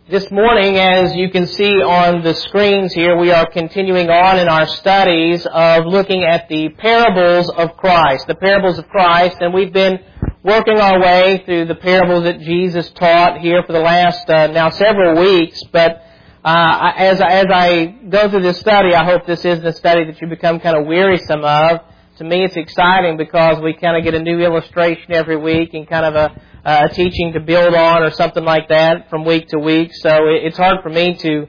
This morning, as you can see on the screens here, we are continuing on in our studies of looking at the parables of Christ, and we've been working our way through the parables that Jesus taught here for the last now several weeks. But as I go through this study, I hope this isn't a study that you become kind of wearisome of. To me, it's exciting because we kind of get a new illustration every week and kind of a teaching to build on or something like that from week to week. So it's hard for me to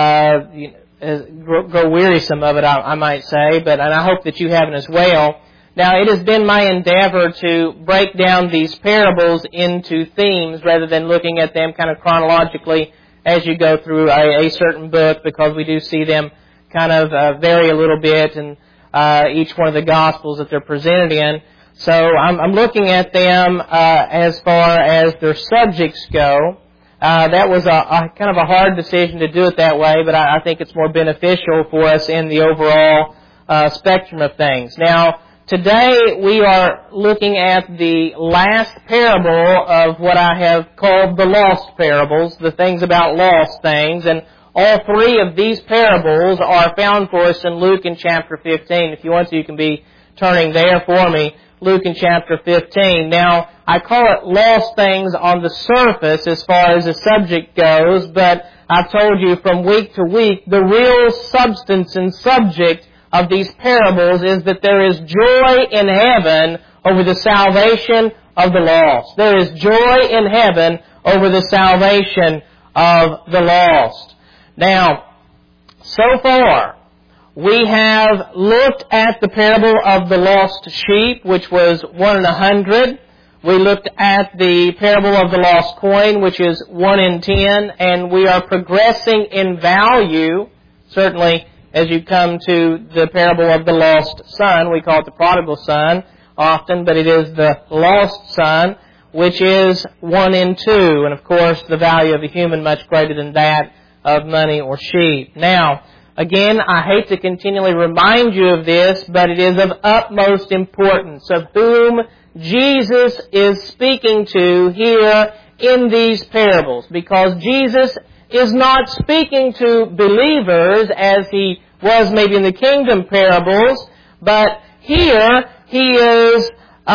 grow wearisome of it, I might say, and I hope that you haven't as well. Now, it has been my endeavor to break down these parables into themes rather than looking at them kind of chronologically as you go through a certain book, because we do see them kind of vary a little bit in each one of the Gospels that they're presented in. So I'm looking at them as far as their subjects go. That was a kind of a hard decision to do it that way, but I think it's more beneficial for us in the overall spectrum of things. Now, today we are looking at the last parable of what I have called the lost parables, the things about lost things, and all three of these parables are found for us in Luke in chapter 15. If you want to, you can be turning there for me. Luke in chapter 15. Now, I call it lost things on the surface as far as the subject goes, but I've told you from week to week, the real substance and subject of these parables is that there is joy in heaven over the salvation of the lost. There is joy in heaven over the salvation of the lost. Now, so far, we have looked at the parable of the lost sheep, which was 1 in 100. We looked at the parable of the lost coin, which is 1 in 10, and we are progressing in value, certainly as you come to the parable of the lost son. We call it the prodigal son often, but it is the lost son, which is 1 in 2, and of course the value of a human much greater than that of money or sheep. Now, again, I hate to continually remind you of this, but it is of utmost importance of whom Jesus is speaking to here in these parables, because Jesus is not speaking to believers as He was maybe in the kingdom parables, but here He is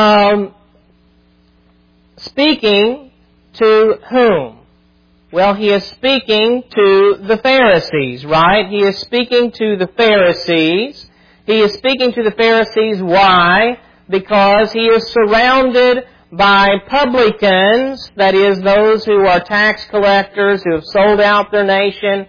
speaking to whom? Well, He is speaking to the Pharisees, right? He is speaking to the Pharisees. He is speaking to the Pharisees. Why? Because He is surrounded by publicans, that is, those who are tax collectors, who have sold out their nation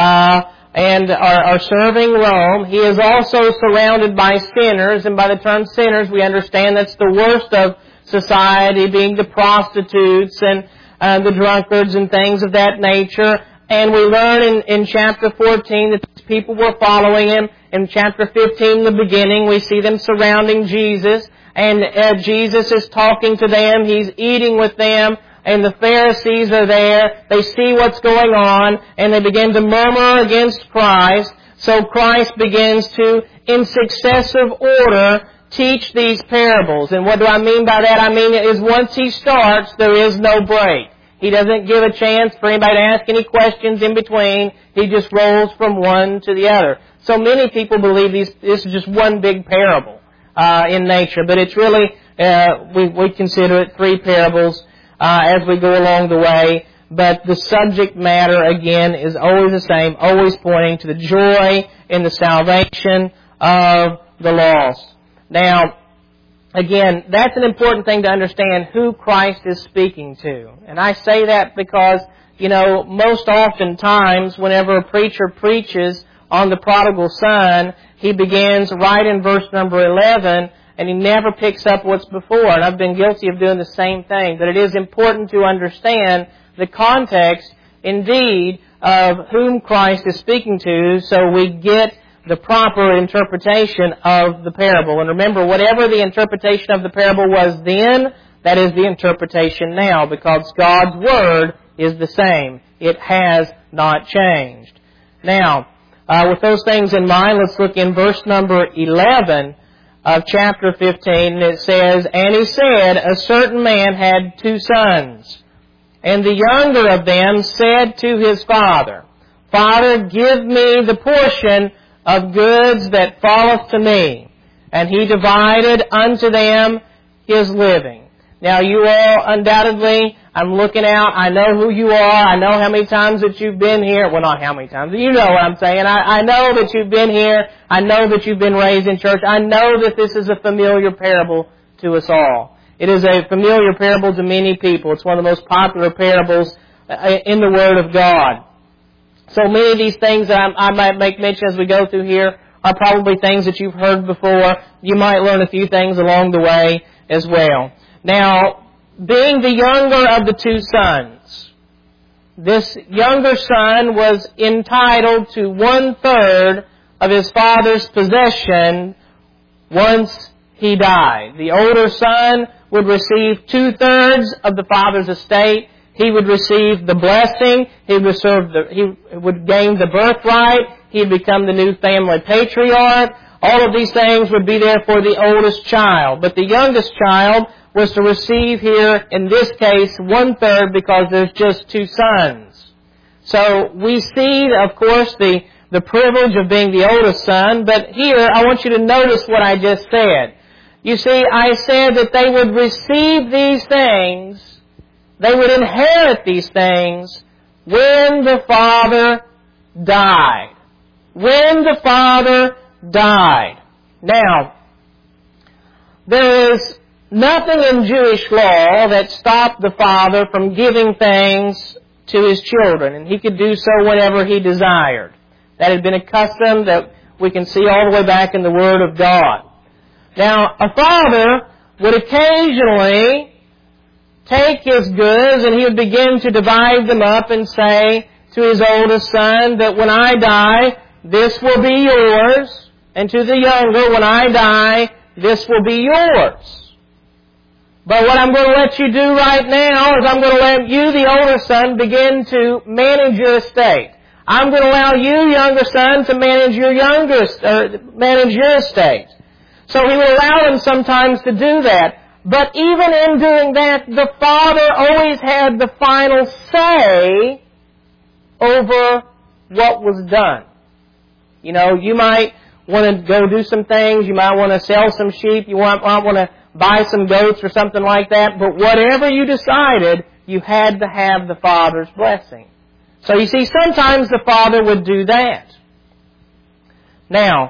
and are serving Rome. He is also surrounded by sinners, and by the term sinners, we understand that's the worst of society, being the prostitutes and the drunkards and things of that nature. And we learn in chapter 14 that these people were following Him. In chapter 15, in the beginning, we see them surrounding Jesus. And Jesus is talking to them. He's eating with them. And the Pharisees are there. They see what's going on. And they begin to murmur against Christ. So Christ begins to, in successive order, teach these parables. And what do I mean by that? I mean is once He starts, there is no break. He doesn't give a chance for anybody to ask any questions in between. He just rolls from one to the other. So many people believe this is just one big parable in nature. But it's really, we consider it three parables as we go along the way. But the subject matter, again, is always the same, always pointing to the joy in the salvation of the lost. Now, again, that's an important thing to understand who Christ is speaking to. And I say that because, most oftentimes whenever a preacher preaches on the prodigal son, he begins right in verse number 11 and he never picks up what's before. And I've been guilty of doing the same thing. But it is important to understand the context, indeed, of whom Christ is speaking to, so we get the proper interpretation of the parable. And remember, whatever the interpretation of the parable was then, that is the interpretation now, because God's Word is the same. It has not changed. Now, with those things in mind, let's look in verse number 11 of chapter 15. And it says, "And he said, a certain man had 2 sons. And the younger of them said to his father, Father, give me the portion of goods that falleth to me. And he divided unto them his living. Now you all undoubtedly, I'm looking out, I know who you are, I know how many times that you've been here. Well, not how many times, you know what I'm saying. I know that you've been here, I know that you've been raised in church, I know that this is a familiar parable to us all. It is a familiar parable to many people. It's one of the most popular parables in the Word of God. So many of these things that I might make mention as we go through here are probably things that you've heard before. You might learn a few things along the way as well. Now, being the younger of the two sons, this younger son was entitled to 1/3 of his father's possession once he died. The older son would receive 2/3 of the father's estate. He would receive the blessing. He would gain the birthright. He'd become the new family patriarch. All of these things would be there for the oldest child. But the youngest child was to receive here, in this case, 1/3 because there's just two sons. So we see, of course, the privilege of being the oldest son. But here, I want you to notice what I just said. You see, I said that they would receive these things, they would inherit these things when the father died. When the father died. Now, there is nothing in Jewish law that stopped the father from giving things to his children, and he could do so whenever he desired. That had been a custom that we can see all the way back in the Word of God. Now, a father would occasionally take his goods and he would begin to divide them up and say to his oldest son that when I die, this will be yours, and to the younger, when I die, this will be yours. But what I'm going to let you do right now is I'm going to let you, the older son, begin to manage your estate. I'm going to allow you, younger son, to manage your estate. So he would allow him sometimes to do that. But even in doing that, the father always had the final say over what was done. You know, you might want to go do some things. You might want to sell some sheep. You might want to buy some goats or something like that. But whatever you decided, you had to have the father's blessing. So you see, sometimes the father would do that. Now,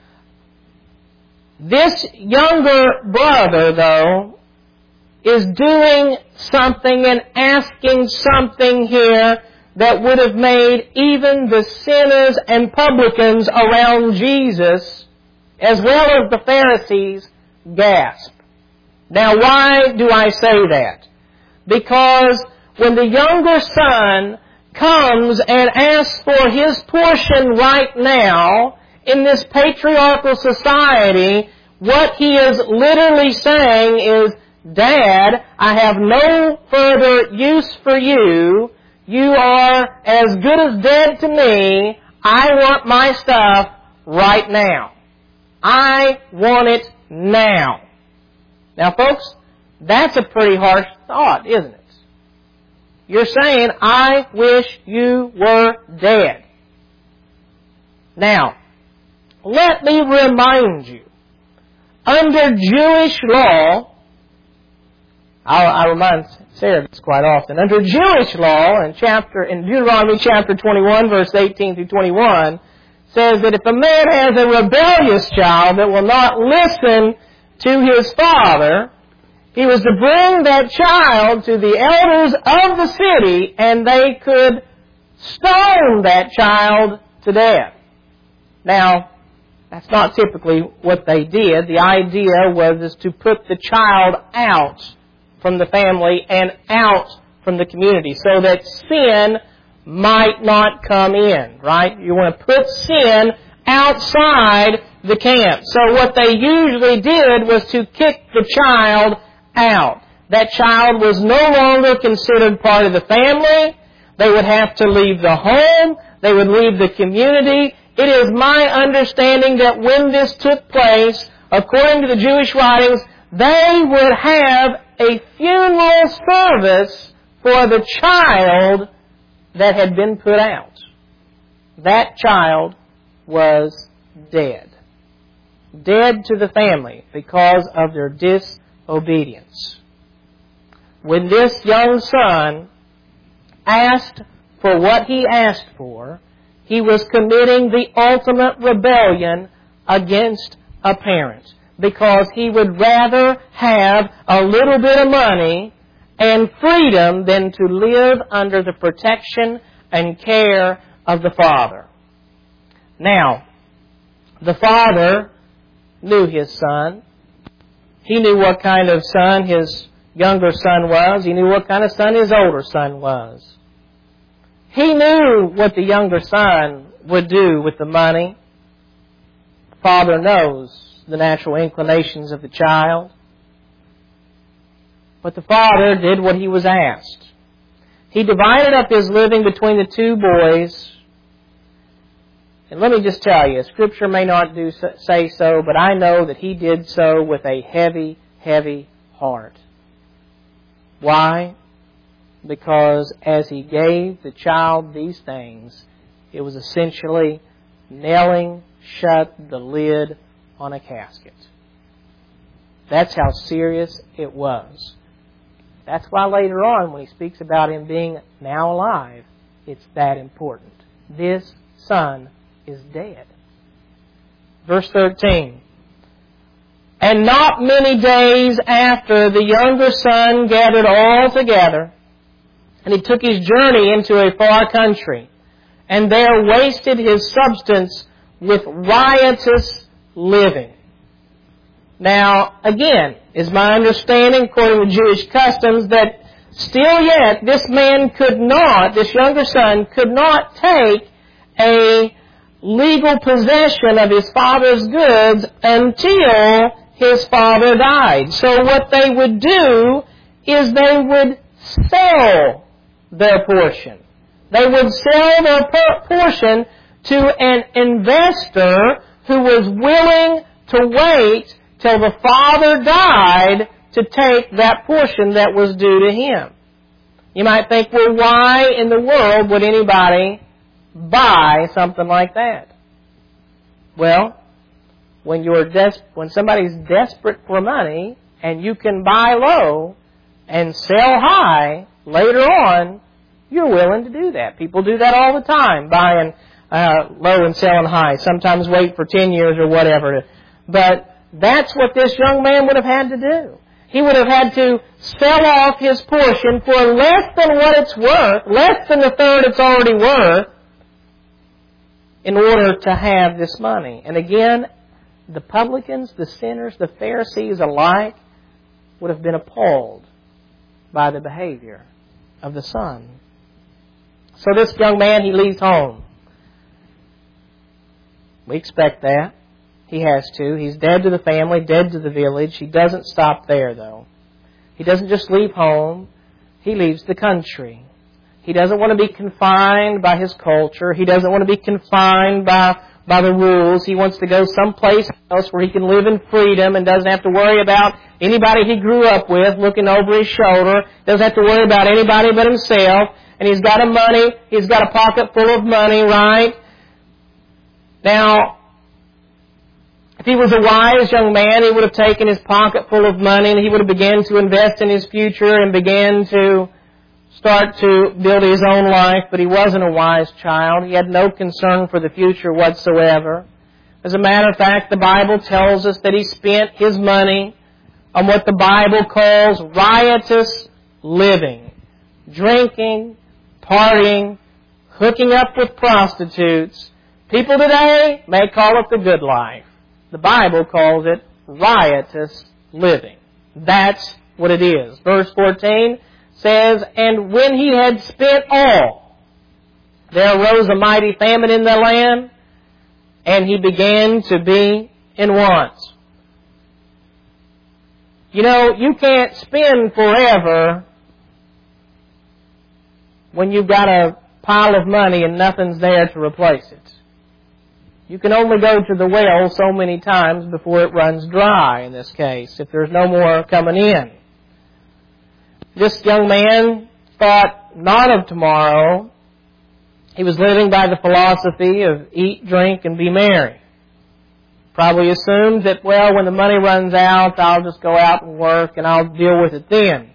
this younger brother, though, is doing something and asking something here that would have made even the sinners and publicans around Jesus, as well as the Pharisees, gasp. Now, why do I say that? Because when the younger son comes and asks for his portion right now, in this patriarchal society, what he is literally saying is, Dad, I have no further use for you. You are as good as dead to me. I want my stuff right now. I want it now. Now, folks, that's a pretty harsh thought, isn't it? You're saying, I wish you were dead. Now, let me remind you, under Jewish law, I remind Sarah this quite often, under Jewish law, in Deuteronomy chapter 21, verse 18 through 21, says that if a man has a rebellious child that will not listen to his father, he was to bring that child to the elders of the city, and they could stone that child to death. Now, that's not typically what they did. The idea was to put the child out from the family and out from the community so that sin might not come in, right? You want to put sin outside the camp. So what they usually did was to kick the child out. That child was no longer considered part of the family. They would have to leave the home. They would leave the community. It is my understanding that when this took place, according to the Jewish writings, they would have a funeral service for for the child that had been put out. That child was dead. Dead to the family because of their disobedience. When this young son asked for what he asked for, he was committing the ultimate rebellion against a parent, because he would rather have a little bit of money and freedom than to live under the protection and care of the father. Now, the father knew his son. He knew what kind of son his younger son was. He knew what kind of son his older son was. He knew what the younger son would do with the money. Father knows the natural inclinations of the child. But the father did what he was asked. He divided up his living between the two boys. And let me just tell you, Scripture may not say so, but I know that he did so with a heavy, heavy heart. Why? Because as he gave the child these things, it was essentially nailing shut the lid on a casket. That's how serious it was. That's why later on, when he speaks about him being now alive, it's that important. This son is dead. Verse 13. And not many days after, the younger son gathered all together, and he took his journey into a far country, and there wasted his substance with riotous living. Now, again, is my understanding, according to Jewish customs, that still yet this younger son could not take a legal possession of his father's goods until his father died. So what they would do is they would sell their portion. They would sell their portion to an investor who was willing to wait till the father died to take that portion that was due to him. You might think, well, why in the world would anybody buy something like that? Well, when somebody's desperate for money and you can buy low and sell high later on, you're willing to do that. People do that all the time, buying low and selling high. Sometimes wait for 10 years or whatever. But that's what this young man would have had to do. He would have had to sell off his portion for less than what it's worth, less than the third it's already worth, in order to have this money. And again, the publicans, the sinners, the Pharisees alike would have been appalled by the behavior of the son. So this young man, he leaves home. We expect that. He has to. He's dead to the family, dead to the village. He doesn't stop there, though. He doesn't just leave home. He leaves the country. He doesn't want to be confined by his culture. He doesn't want to be confined by the rules. He wants to go someplace else where he can live in freedom and doesn't have to worry about anybody he grew up with looking over his shoulder. Doesn't have to worry about anybody but himself. And he's got a pocket full of money, right? Now, if he was a wise young man, he would have taken his pocket full of money and he would have begun to invest in his future and began to start to build his own life. But he wasn't a wise child. He had no concern for the future whatsoever. As a matter of fact, the Bible tells us that he spent his money on what the Bible calls riotous living. Drinking, partying, hooking up with prostitutes. People today may call it the good life. The Bible calls it riotous living. That's what it is. Verse 14 says, and when he had spent all, there arose a mighty famine in the land, and he began to be in want. You know, you can't spend forever when you've got a pile of money and nothing's there to replace it. You can only go to the well so many times before it runs dry, in this case, if there's no more coming in. This young man thought not of tomorrow. He was living by the philosophy of eat, drink, and be merry. Probably assumed that, well, when the money runs out, I'll just go out and work and I'll deal with it then.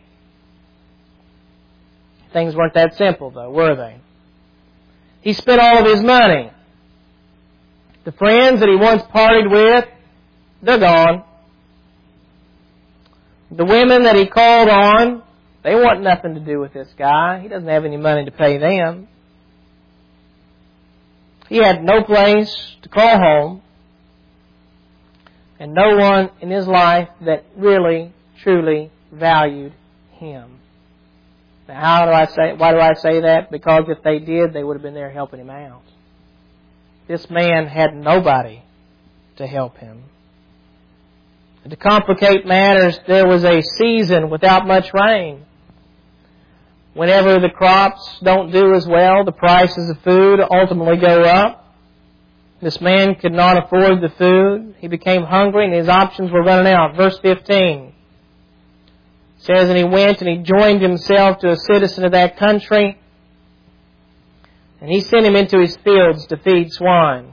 Things weren't that simple, though, were they? He spent all of his money. The friends that he once partied with, they're gone. The women that he called on, they want nothing to do with this guy. He doesn't have any money to pay them. He had no place to call home, and no one in his life that really, truly valued him. Now, why do I say that? Because if they did, they would have been there helping him out. This man had nobody to help him. And to complicate matters, there was a season without much rain. Whenever the crops don't do as well, the prices of food ultimately go up. This man could not afford the food. He became hungry and his options were running out. Verse 15 says, and he went and he joined himself to a citizen of that country, and he sent him into his fields to feed swine.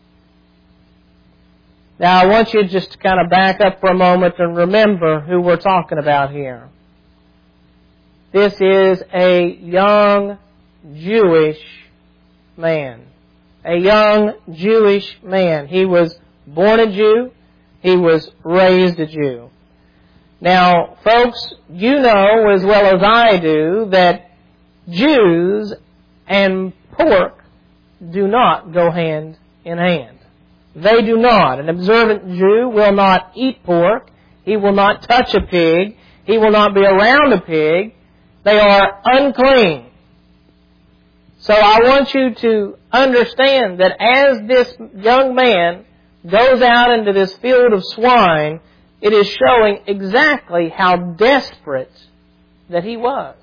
Now I want you just to kind of back up for a moment and remember who we're talking about here. This is a young Jewish man. A young Jewish man. He was born a Jew. He was raised a Jew. Now, folks, you know as well as I do that Jews and pork do not go hand in hand. They do not. An observant Jew will not eat pork. He will not touch a pig. He will not be around a pig. They are unclean. So I want you to understand that as this young man goes out into this field of swine, it is showing exactly how desperate that he was.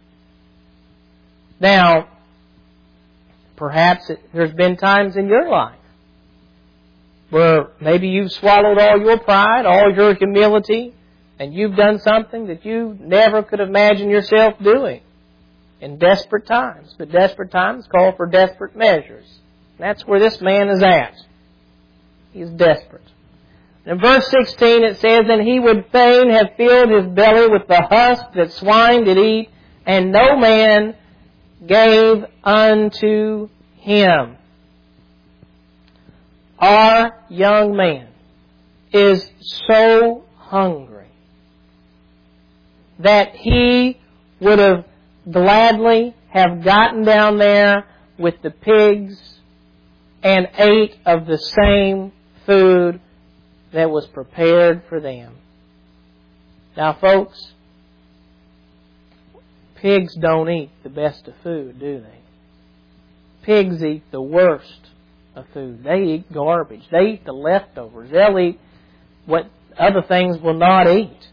Now, perhaps there's been times in your life where maybe you've swallowed all your pride, all your humility, and you've done something that you never could imagine yourself doing in desperate times. But desperate times call for desperate measures. That's where this man is at. He's desperate. In verse 16 it says, and he would fain have filled his belly with the husk that swine did eat, and no man gave unto him. Our young man is so hungry that he would have gladly have gotten down there with the pigs and ate of the same food that was prepared for them. Now, folks, pigs don't eat the best of food, do they? Pigs eat the worst of food. They eat garbage. They eat the leftovers. They'll eat what other things will not eat.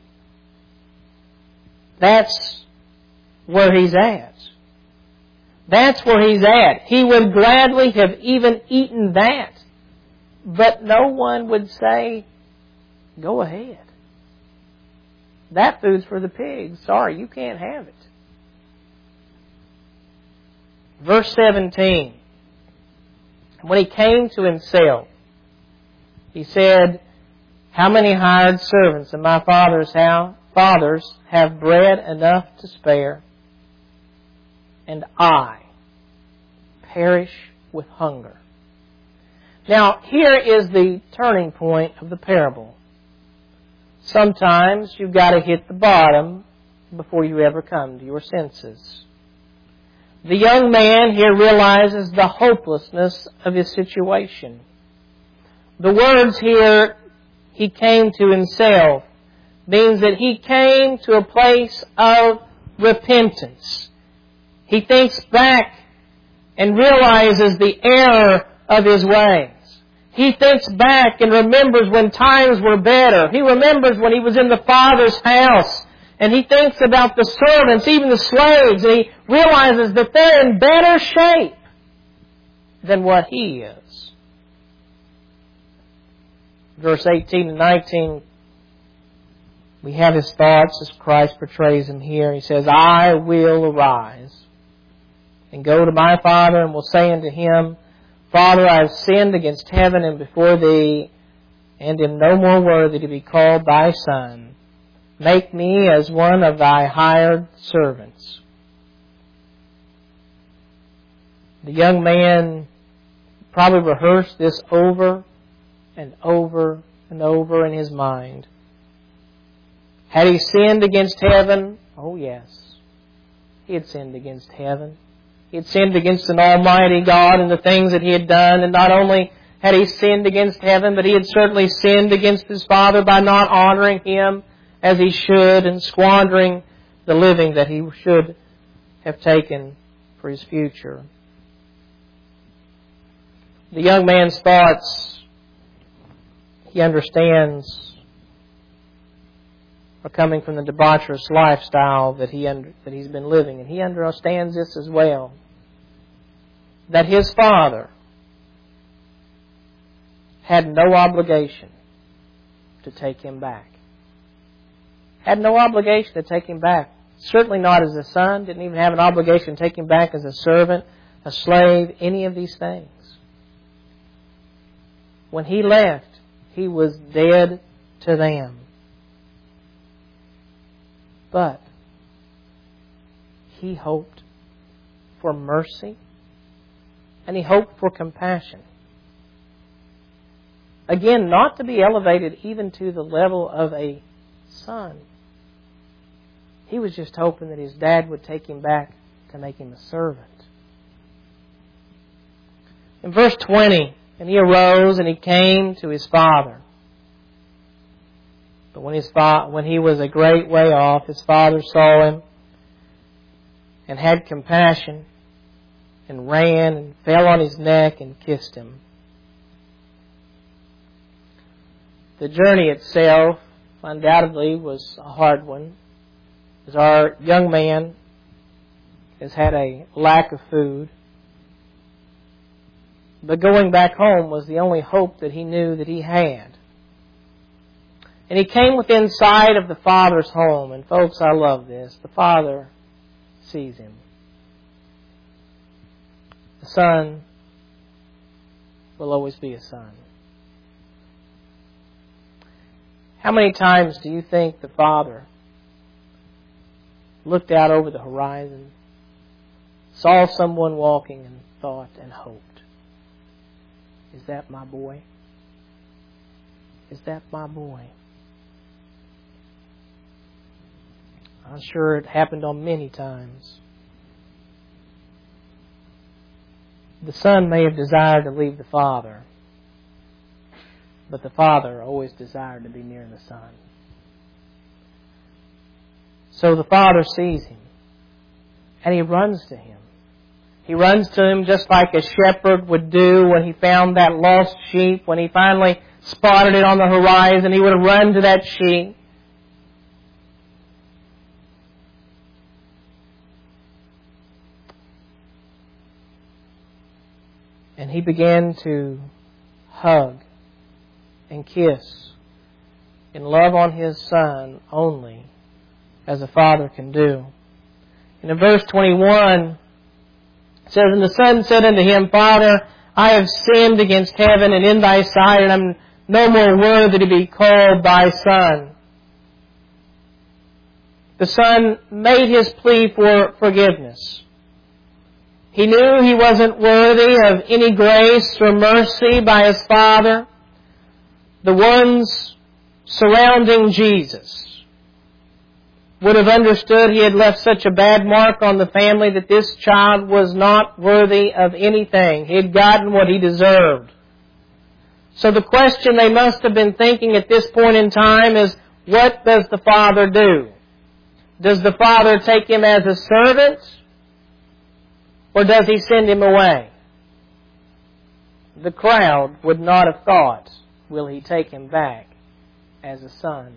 That's where he's at. That's where he's at. He would gladly have even eaten that. But no one would say, go ahead. That food's for the pigs. Sorry, you can't have it. Verse 17. When he came to himself, he said, how many hired servants in my father's house have bread enough to spare, and I perish with hunger. Now, here is the turning point of the parable. Sometimes you've got to hit the bottom before you ever come to your senses. The young man here realizes the hopelessness of his situation. The words here, he came to himself, means that he came to a place of repentance. He thinks back and realizes the error of his ways. He thinks back and remembers when times were better. He remembers when he was in the Father's house. And he thinks about the servants, even the slaves, and he realizes that they're in better shape than what he is. Verse 18 and 19 We have his thoughts as Christ portrays him here. He says, I will arise and go to my Father, and will say unto him, Father, I have sinned against heaven and before thee, and am no more worthy to be called thy son. Make me as one of thy hired servants. The young man probably rehearsed this over and over and over in his mind. Had he sinned against heaven? Oh yes. He had sinned against heaven. He had sinned against an almighty God and the things that he had done. And not only had he sinned against heaven, but he had certainly sinned against his Father by not honoring him as he should and squandering the living that he should have taken for his future. The young man's thoughts, he understands, are coming from the debaucherous lifestyle that he's been living. And he understands this as well. That his Father had no obligation to take him back. Had no obligation to take him back. Certainly not as a son. Didn't even have an obligation to take him back as a servant, a slave, any of these things. When he left, he was dead to them. But he hoped for mercy and he hoped for compassion. Again, not to be elevated even to the level of a son. He was just hoping that his dad would take him back to make him a servant. In verse 20, and he arose and he came to his father. But when he was a great way off, his father saw him and had compassion and ran and fell on his neck and kissed him. The journey itself undoubtedly was a hard one, as our young man has had a lack of food. But going back home was the only hope that he knew that he had. And he came within sight of the Father's home. And folks, I love this. The Father sees him. The Son will always be a son. How many times do you think the Father looked out over the horizon, saw someone walking, and thought and hoped, is that my boy? Is that my boy? I'm sure it happened on many times. The Son may have desired to leave the Father, but the Father always desired to be near the Son. So the Father sees him, and he runs to him. He runs to him just like a shepherd would do when he found that lost sheep. When he finally spotted it on the horizon, he would have run to that sheep. And he began to hug and kiss and love on his Son only as a father can do. And in verse 21, it says, And the Son said unto him, Father, I have sinned against heaven and in thy sight, and am no more worthy to be called thy son. The Son made his plea for forgiveness. He knew he wasn't worthy of any grace or mercy by his Father. The ones surrounding Jesus would have understood he had left such a bad mark on the family that this child was not worthy of anything. He had gotten what he deserved. So the question they must have been thinking at this point in time is, what does the Father do? Does the Father take him as a servant? Or does he send him away? The crowd would not have thought, will he take him back as a son?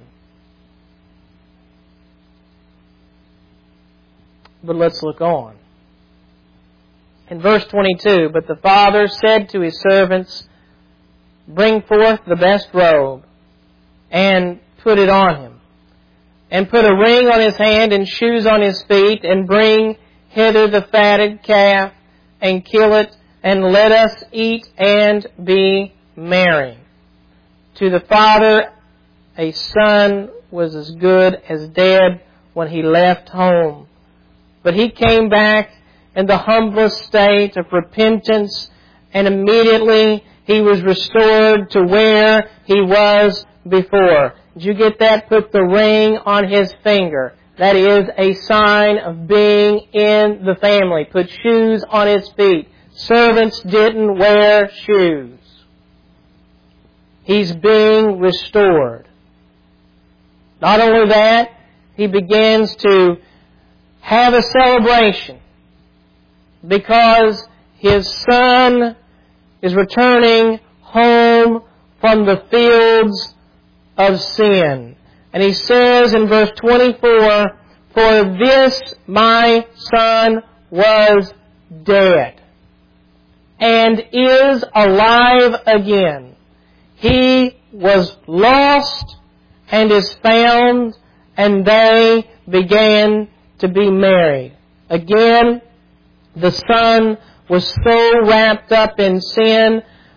But let's look on. In verse 22, But the Father said to his servants, Bring forth the best robe, and put it on him. and put a ring on his hand and shoes on his feet, and bring hither the fatted calf, and kill it, and let us eat and be merry. To the father, a son was as good as dead when he left home. But he came back in the humblest state of repentance, and immediately he was restored to where he was before. Did you get that? Put the ring on his finger. That is a sign of being in the family. Put shoes on his feet. Servants didn't wear shoes. He's being restored. Not only that, he begins to have a celebration because his son is returning home from the fields of sin. And he says in verse 24, "For this my son was dead, and is alive again. He was lost, and is found, and they began to be married." Again, the son was so wrapped up in sin,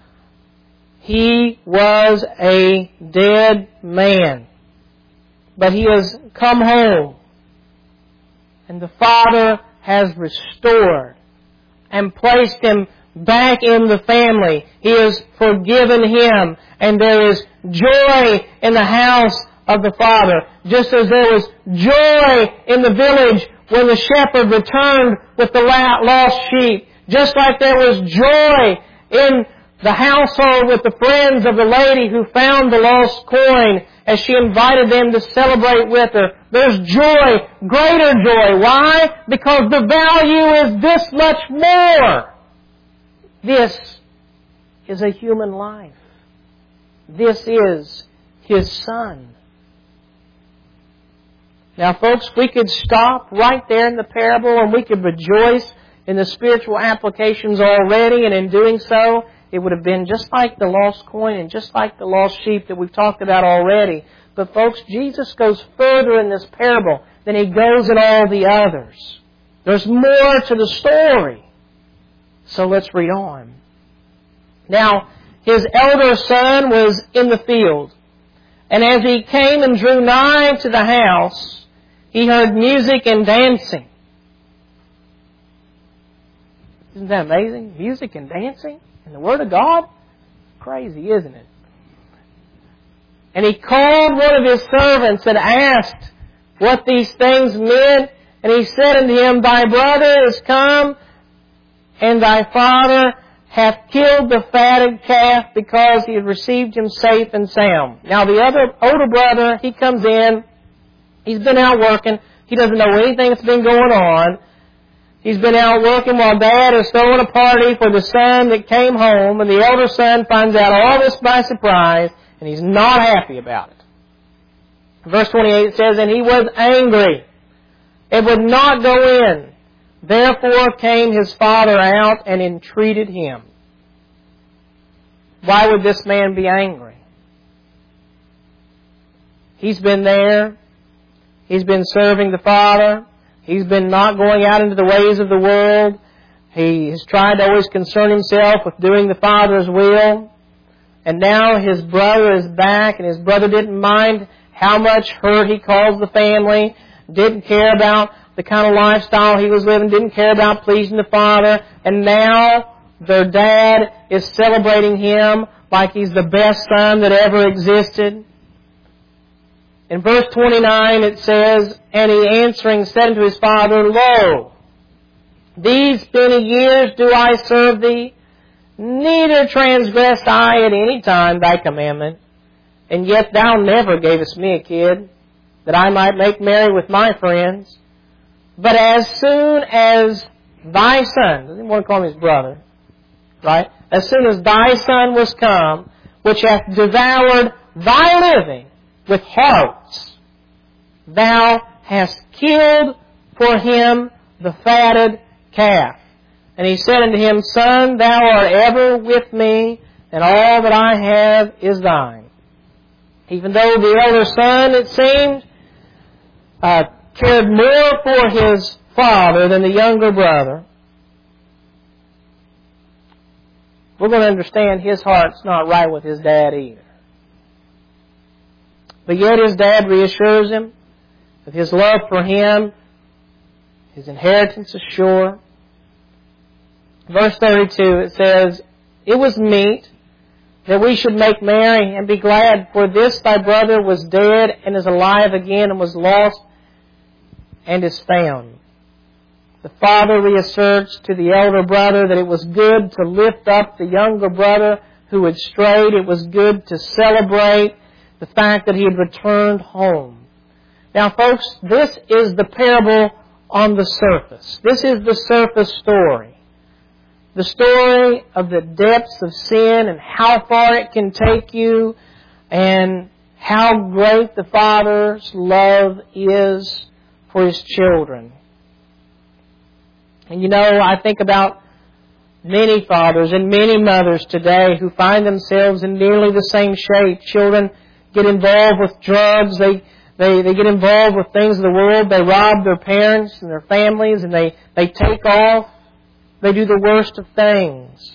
he was a dead man. But he has come home, and the Father has restored and placed him back in the family. He has forgiven him, and there is joy in the house of the Father. Just as there was joy in the village when the shepherd returned with the lost sheep. Just like there was joy in the household with the friends of the lady who found the lost coin as she invited them to celebrate with her. There's joy, greater joy. Why? Because the value is this much more. This is a human life. This is his son. Now, folks, we could stop right there in the parable and we could rejoice in the spiritual applications already, and in doing so, it would have been just like the lost coin and just like the lost sheep that we've talked about already. But folks, Jesus goes further in this parable than he goes in all the others. There's more to the story. So let's read on. Now, his elder son was in the field, and as he came and drew nigh to the house, he heard music and dancing. Isn't that amazing? Music and dancing in the Word of God? Crazy, isn't it? And he called one of his servants and asked what these things meant. And he said unto him, Thy brother is come, and thy father hath killed the fatted calf, because he had received him safe and sound. Now the other older brother, he comes in. He's been out working. He doesn't know anything that's been going on. He's been out working while Dad is throwing a party for the son that came home, and the elder son finds out all this by surprise, and he's not happy about it. Verse 28 says, And he was angry, and would not go in. Therefore came his father out and entreated him. Why would this man be angry? He's been there. He's been serving the Father. He's been not going out into the ways of the world. He has tried to always concern himself with doing the Father's will. And now his brother is back, and his brother didn't mind how much hurt he caused the family, didn't care about the kind of lifestyle he was living, didn't care about pleasing the Father. And now their dad is celebrating him like he's the best son that ever existed. In verse 29 it says, And he answering said unto his father, Lo, these many years do I serve thee, neither transgressed I at any time thy commandment, and yet thou never gavest me a kid, that I might make merry with my friends. But as soon as thy son, doesn't want to call him his brother, right? As soon as thy son was come, which hath devoured thy living with harlots, thou hast killed for him the fatted calf. And he said unto him, Son, thou art ever with me, and all that I have is thine. Even though the elder son, it seemed, cared more for his father than the younger brother, we're going to understand his heart's not right with his dad either. But yet his dad reassures him of his love for him. His inheritance is sure. Verse 32, it says, "It was meet that we should make merry and be glad, for this thy brother was dead and is alive again, and was lost and is found." The father reasserts to the elder brother that it was good to lift up the younger brother who had strayed. It was good to celebrate the fact that he had returned home. Now, folks, this is the parable on the surface. This is the surface story. The story of the depths of sin and how far it can take you, and how great the Father's love is for His children. And you know, I think about many fathers and many mothers today who find themselves in nearly the same shape. Children get involved with drugs. They get involved with things of the world. They rob their parents and their families, and they take off. They do the worst of things.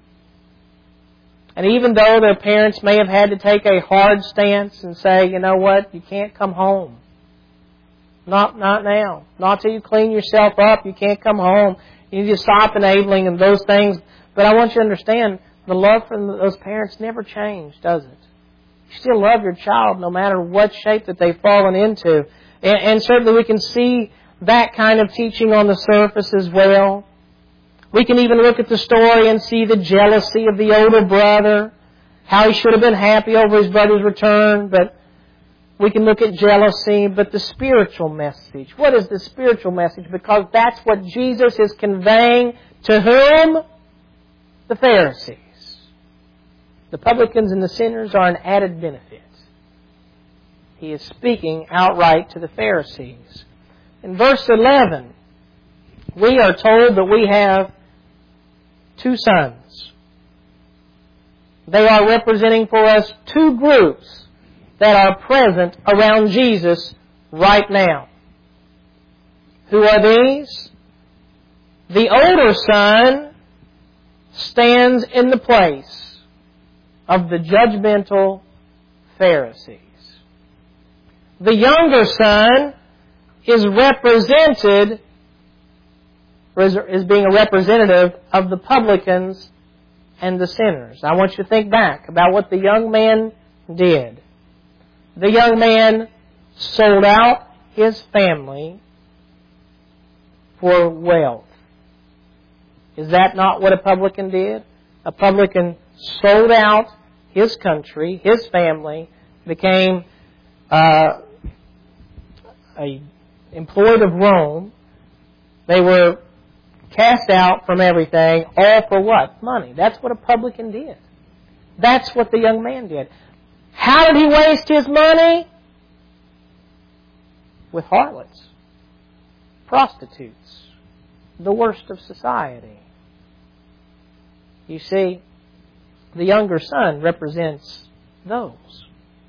And even though their parents may have had to take a hard stance and say, you know what, you can't come home. Not now. Not till you clean yourself up. You can't come home. You need to stop enabling and those things. But I want you to understand, the love from those parents never changed, does it? You still love your child no matter what shape that they've fallen into. And certainly we can see that kind of teaching on the surface as well. We can even look at the story and see the jealousy of the older brother, how he should have been happy over his brother's return, but we can look at jealousy, but the spiritual message. What is the spiritual message? Because that's what Jesus is conveying to whom? The Pharisees. The publicans and the sinners are an added benefit. He is speaking outright to the Pharisees. In verse 11, we are told that we have two sons. They are representing for us two groups that are present around Jesus right now. Who are these? The older son stands in the place of the judgmental Pharisees. The younger son is represented, is being a representative of the publicans and the sinners. I want you to think back about what the young man did. The young man sold out his family for wealth. Is that not what a publican did? A publican sold out his country, his family, became employed of Rome. They were cast out from everything, all for what? Money. That's what a publican did. That's what the young man did. How did he waste his money? With harlots, prostitutes, the worst of society. You see, the younger son represents those.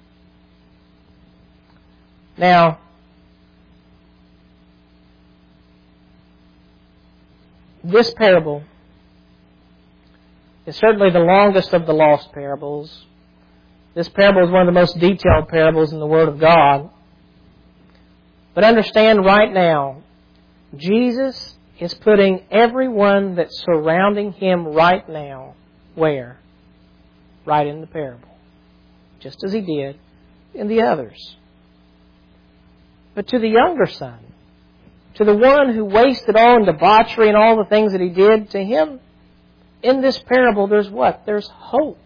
Now, this parable is certainly the longest of the lost parables. This parable is one of the most detailed parables in the Word of God. But understand right now, Jesus is putting everyone that's surrounding Him right now, where? Right in the parable. Just as He did in the others. But to the younger son, to the one who wasted all in debauchery and all the things that he did, to him, in this parable, there's what? There's hope.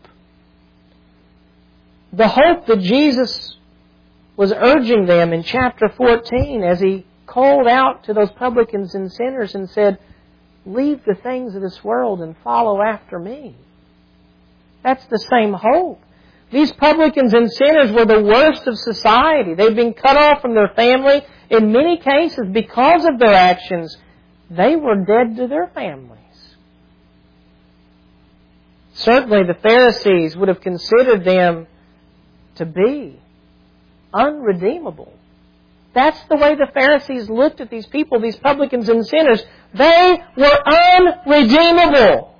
The hope that Jesus was urging them in chapter 14 as He called out to those publicans and sinners and said, leave the things of this world and follow after me. That's the same hope. These publicans and sinners were the worst of society. They'd been cut off from their family. In many cases, because of their actions, they were dead to their families. Certainly the Pharisees would have considered them to be unredeemable. That's the way the Pharisees looked at these people, these publicans and sinners. They were unredeemable.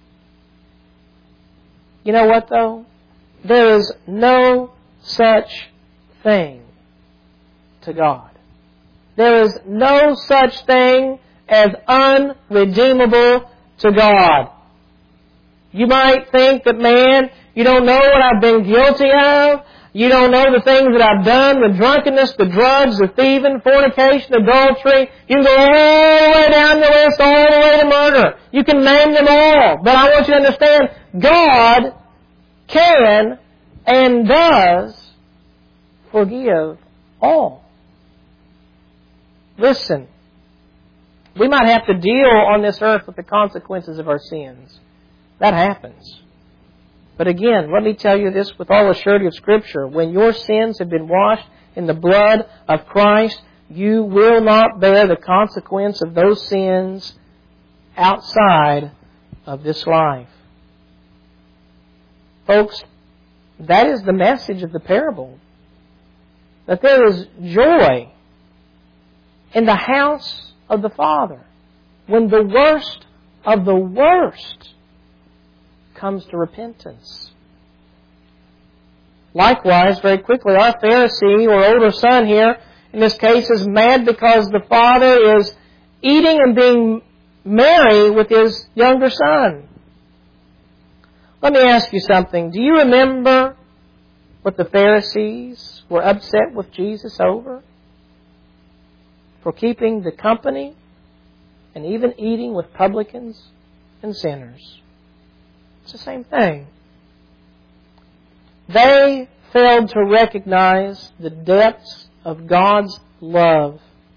You know what, though? There is no such thing to God. There is no such thing as unredeemable to God. You might think that, man, you don't know what I've been guilty of. You don't know the things that I've done, the drunkenness, the drugs, the thieving, fornication, adultery. You can go all the way down the list, all the way to murder. You can name them all. But I want you to understand, God can and does forgive all. Listen, we might have to deal on this earth with the consequences of our sins. That happens. But again, let me tell you this with all the surety of Scripture. When your sins have been washed in the blood of Christ, you will not bear the consequence of those sins outside of this life. Folks, that is the message of the parable. That there is joy in the house of the Father when the worst of the worst comes to repentance. Likewise, very quickly, our Pharisee or older son here, in this case, is mad because the father is eating and being merry with his younger son. Let me ask you something. Do you remember what the Pharisees were upset with Jesus over? For keeping the company and even eating with publicans and sinners. It's the same thing. They failed to recognize the depths of God's love.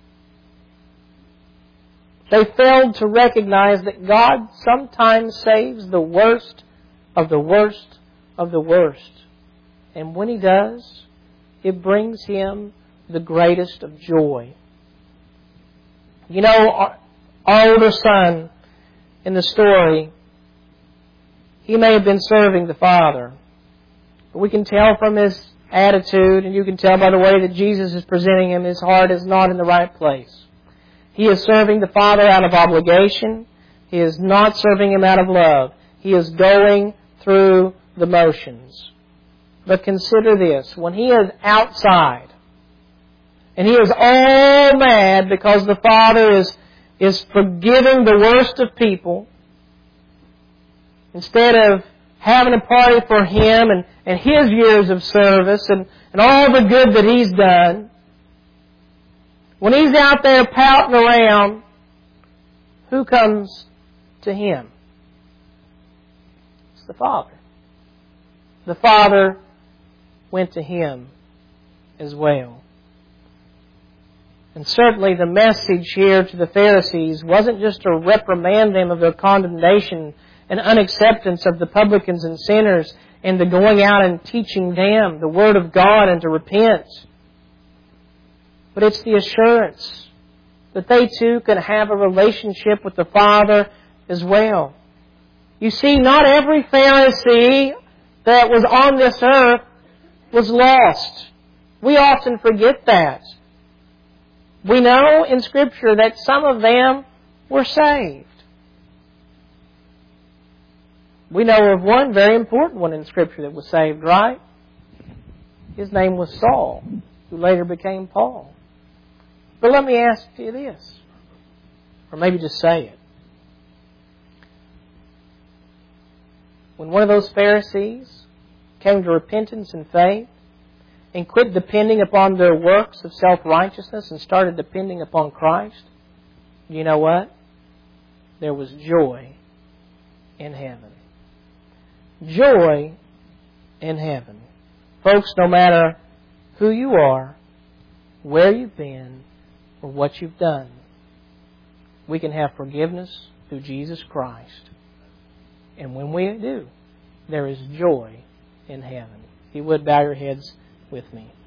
They failed to recognize that God sometimes saves the worst of the worst of the worst. And when He does, it brings Him the greatest of joy. You know, our older son in the story, he may have been serving the Father. But we can tell from his attitude, and you can tell by the way that Jesus is presenting him, his heart is not in the right place. He is serving the Father out of obligation. He is not serving Him out of love. He is going through the motions. But consider this. When he is outside, and he is all mad because the Father is forgiving the worst of people, instead of having a party for him and his years of service and all the good that he's done, when he's out there pouting around, who comes to him? It's the Father. The Father went to him as well. And certainly the message here to the Pharisees wasn't just to reprimand them of their condemnation and unacceptance of the publicans and sinners and the going out and teaching them the Word of God and to repent. But it's the assurance that they too can have a relationship with the Father as well. You see, not every Pharisee that was on this earth was lost. We often forget that. We know in Scripture that some of them were saved. We know of one very important one in Scripture that was saved, right? His name was Saul, who later became Paul. But let me ask you this, or maybe just say it. When one of those Pharisees came to repentance and faith and quit depending upon their works of self-righteousness and started depending upon Christ, you know what? There was joy in heaven. Joy in heaven. Folks, no matter who you are, where you've been, or what you've done, we can have forgiveness through Jesus Christ. And when we do, there is joy in heaven. If you would, bow your heads with me.